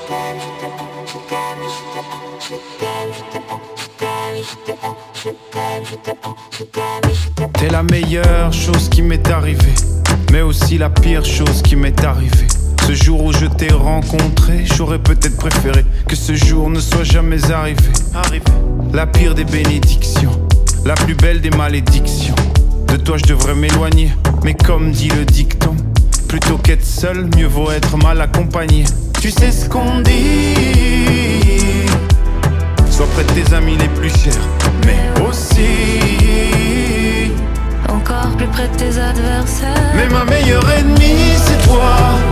T'es la meilleure chose qui m'est arrivée, mais aussi la pire chose qui m'est arrivée. Ce jour où je t'ai rencontré, j'aurais peut-être préféré que ce jour ne soit jamais arrivé. La pire des bénédictions, la plus belle des malédictions. De toi je devrais m'éloigner, mais comme dit le dicton, plutôt qu'être seul, mieux vaut être mal accompagné. Tu sais ce qu'on dit, sois près de tes amis les plus chers, mais aussi encore plus près de tes adversaires. mais ma meilleure ennemie c'est toi.